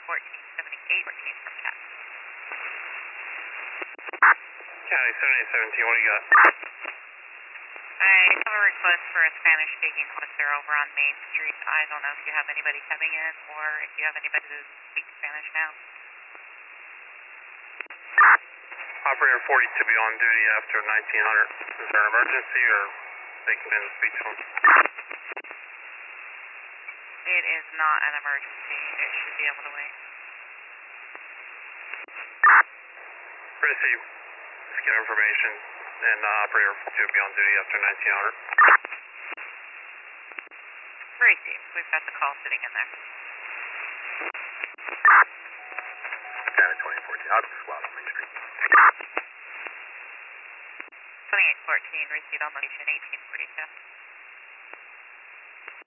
1478, 14 from CAT. County 7817, what do you got? I have a request for a Spanish-speaking officer over on Main Street. I don't know if you have anybody coming in or if you have anybody that speaks Spanish now. Operator 40 to be on duty after 1900. Is there an emergency or they can speak to him? It is not an emergency. It should be able to wait. Receive. Let's get information and operator 42 will be on duty after 1900. Receive. We've got the call sitting in there. County 2014, out of the squad on Main Street. 2814, received on location 1842.